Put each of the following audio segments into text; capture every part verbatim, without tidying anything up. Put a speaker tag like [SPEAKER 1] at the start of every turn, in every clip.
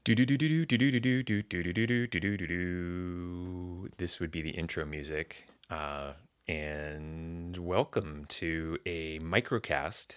[SPEAKER 1] Do do do do do do do do do do do do do do do do. This would be the intro music. Uh, and welcome to a microcast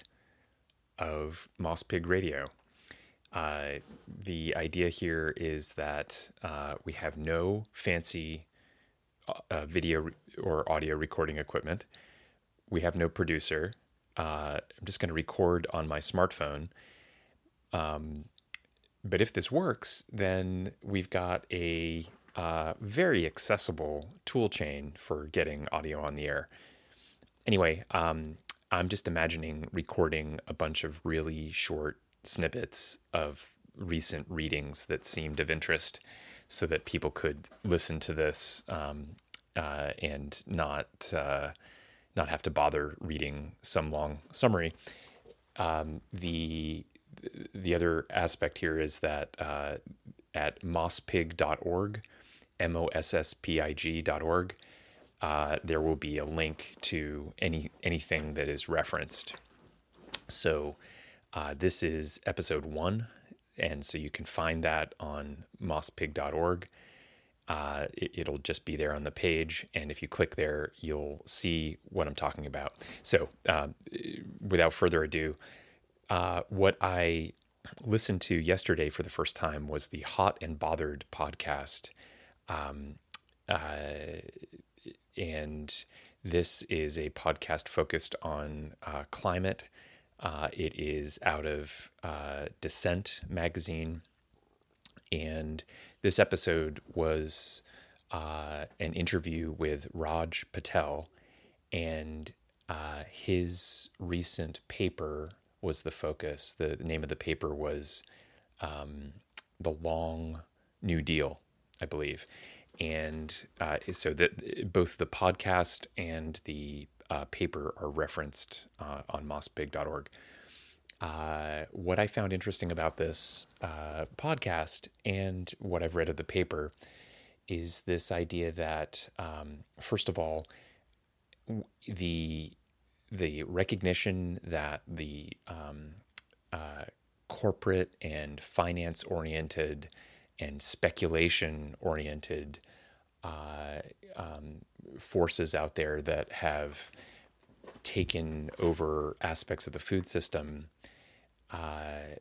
[SPEAKER 1] of Moss Pig Radio. Uh, the idea here is that uh, we have no fancy uh, video or audio recording equipment. We have no producer. Uh, I'm just going to record on my smartphone. Um, But if this works, then we've got a uh, very accessible tool chain for getting audio on the air. Anyway, um, I'm just imagining recording a bunch of really short snippets of recent readings that seemed of interest so that people could listen to this um, uh, and not uh, not have to bother reading some long summary. Um, the the other aspect here is that uh, at mosspig dot org, M O S S P I G dot org, uh, there will be a link to any anything that is referenced. So uh, this is episode one, and so you can find that on mosspig dot org. Uh, it, it'll just be there on the page, and if you click there, you'll see what I'm talking about. So uh, without further ado, Uh, what I listened to yesterday for the first time was the Hot and Bothered podcast. Um, uh, and this is a podcast focused on uh, climate. Uh, it is out of uh, Dissent magazine. And this episode was uh, an interview with Raj Patel, and uh, his recent paper was the focus. The, the name of the paper was um, The Long New Deal, I believe. And uh, so that both the podcast and the uh, paper are referenced uh, on mosspig dot org. Uh, what I found interesting about this uh, podcast and what I've read of the paper is this idea that, um, first of all, the the recognition that the um, uh, corporate and finance oriented and speculation oriented uh, um, forces out there that have taken over aspects of the food system uh,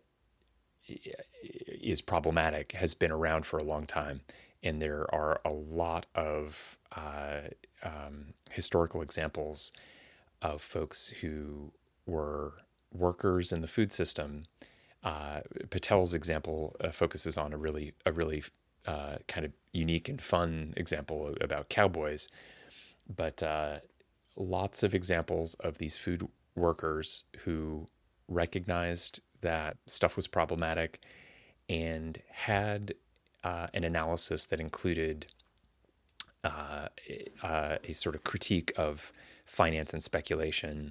[SPEAKER 1] is problematic, has been around for a long time. And there are a lot of uh, um, historical examples of folks who were workers in the food system. Uh, Patel's example uh, focuses on a really, a really uh, kind of unique and fun example about cowboys, but uh, lots of examples of these food workers who recognized that stuff was problematic and had uh, an analysis that included uh, uh, a sort of critique of finance and speculation,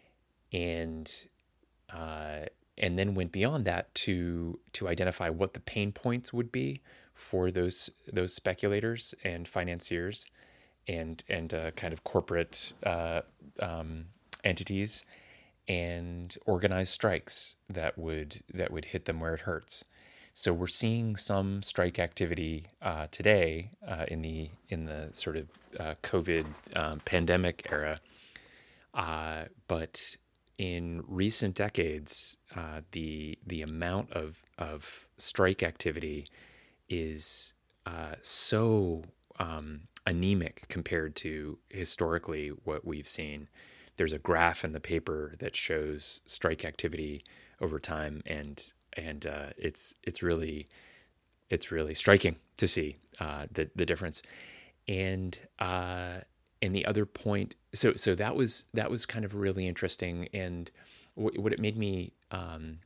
[SPEAKER 1] and uh, and then went beyond that to to identify what the pain points would be for those those speculators and financiers and and uh, kind of corporate uh, um, entities, and organize strikes that would that would hit them where it hurts. So we're seeing some strike activity uh, today uh, in the in the sort of uh, COVID um, pandemic era, uh, but in recent decades, uh, the the amount of of strike activity is uh, so um, anemic compared to historically what we've seen. There's a graph in the paper that shows strike activity over time, and and uh, it's it's really it's really striking to see uh, the the difference. And uh, and the other point, so so that was that was kind of really interesting. And w- what it made me um,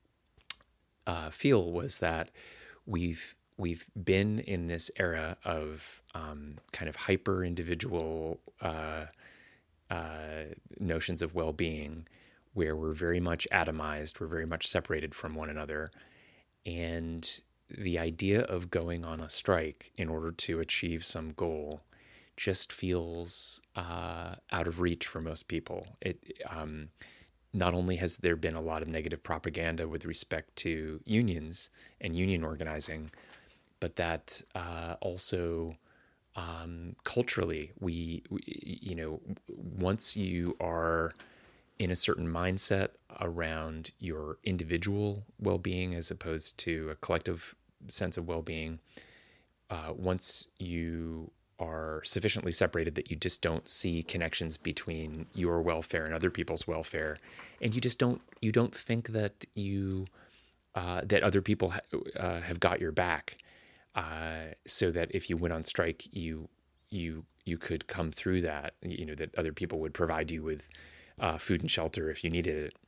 [SPEAKER 1] uh, feel was that we've we've been in this era of um, kind of hyper individual uh, uh, notions of well-being, where we're very much atomized, we're very much separated from one another, and the idea of going on a strike in order to achieve some goal just feels uh, out of reach for most people. It um, not only has there been a lot of negative propaganda with respect to unions and union organizing, but that uh, also um, culturally, we, we, you know, once you are in a certain mindset around your individual well-being as opposed to a collective sense of well-being, uh, once you are sufficiently separated that you just don't see connections between your welfare and other people's welfare, and you just don't you don't think that you uh, that other people ha- uh, have got your back, uh, so that if you went on strike, you you you could come through that. You know that other people would provide you with uh, food and shelter if you needed it.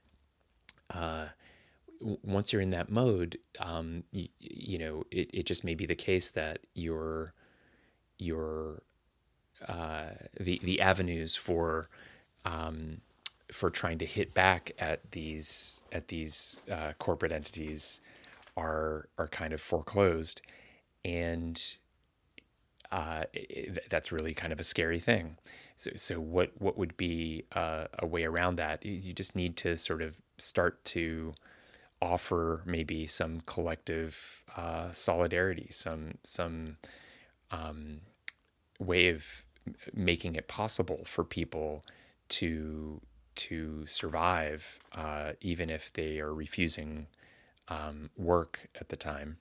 [SPEAKER 1] Once you're in that mode, um, you, you know it, it just may be the case that your your uh, the the avenues for for trying to hit back at these at these uh, corporate entities are are kind of foreclosed, and uh, it, that's really kind of a scary thing. So, so what what would be uh, a way around that? You just need to sort of start to offer maybe some collective uh, solidarity, some some way of making it possible for people to to survive, uh, even if they are refusing um, work at the time.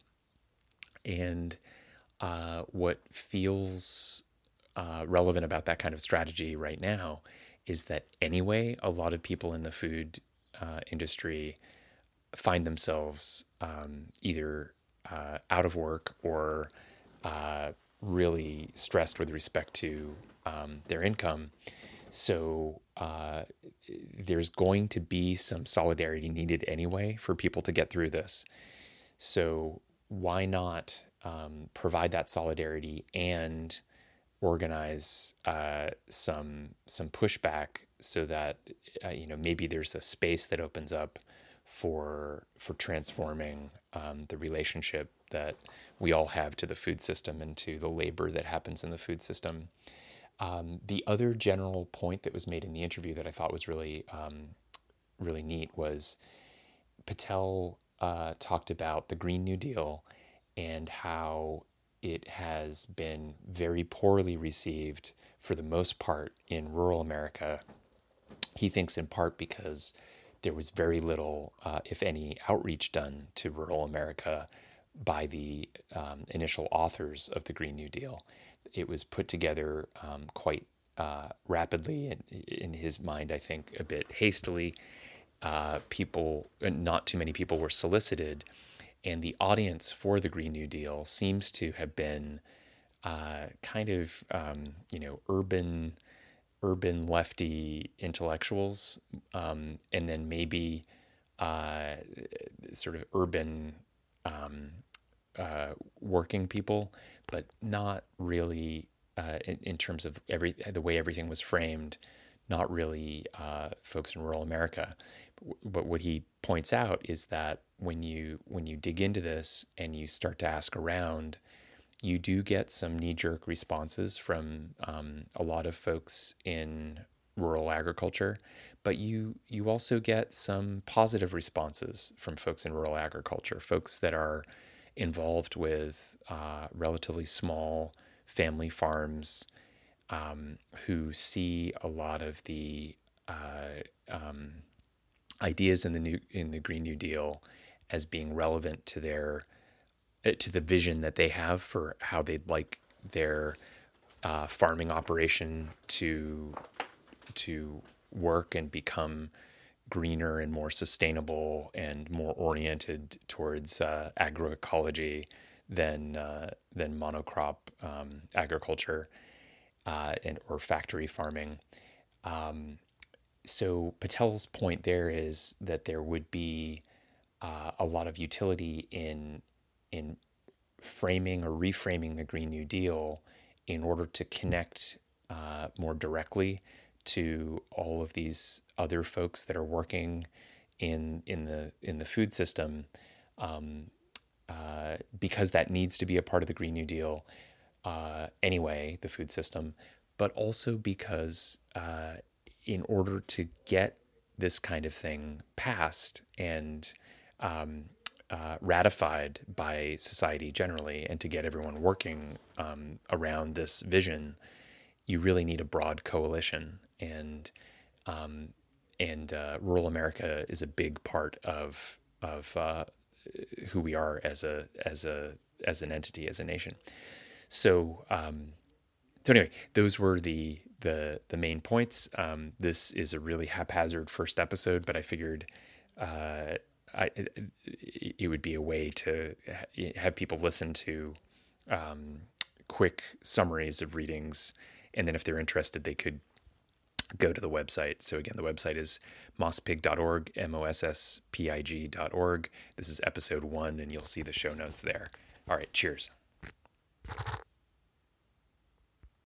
[SPEAKER 1] And uh, what feels uh, relevant about that kind of strategy right now is that anyway, a lot of people in the food uh, industry find themselves um, either uh, out of work or uh, really stressed with respect to um, their income. So uh, there's going to be some solidarity needed anyway for people to get through this. So why not um, provide that solidarity and organize uh, some some pushback so that uh, you know maybe there's a space that opens up for for transforming um, the relationship that we all have to the food system and to the labor that happens in the food system. Um, the other general point that was made in the interview that I thought was really um, really neat was Patel uh, talked about the Green New Deal and how it has been very poorly received for the most part in rural America. He thinks in part because there was very little, uh, if any, outreach done to rural America by the um, initial authors of the Green New Deal. It was put together um, quite uh, rapidly, and in his mind, I think a bit hastily. Uh, people, not too many people were solicited, and the audience for the Green New Deal seems to have been uh, kind of um, you know urban urban lefty intellectuals, um, and then maybe uh, sort of urban uh, working people, but not really uh, in, in terms of every the way everything was framed. Not really uh, folks in rural America. But what he points out is that when you when you dig into this and you start to ask around, you do get some knee-jerk responses from um, a lot of folks in rural agriculture, but you you also get some positive responses from folks in rural agriculture, folks that are involved with uh, relatively small family farms, um, who see a lot of the uh, um, ideas in the new in the Green New Deal as being relevant to their uh, to the vision that they have for how they'd like their uh, farming operation to to work and become greener and more sustainable and more oriented towards uh, agroecology than uh, than monocrop um, agriculture uh, and or factory farming. So Patel's point there is that there would be uh, a lot of utility in in framing or reframing the Green New Deal in order to connect uh, more directly to all of these other folks that are working in in the in the food system, uh, because that needs to be a part of the Green New Deal uh, anyway, the food system, but also because uh, in order to get this kind of thing passed and um, uh, ratified by society generally, and to get everyone working um, around this vision, you really need a broad coalition. And um, and uh, rural America is a big part of of uh, who we are as a as a as an entity, as a nation. So um, so anyway, those were the the the main points. Um, this is a really haphazard first episode, but I figured uh, I, it, it would be a way to ha- have people listen to um, quick summaries of readings, and then if they're interested, they could go to the website. So again, the website is mosspig dot org, M O S S P I G dot org. This is episode one, and you'll see the show notes there. All right, cheers.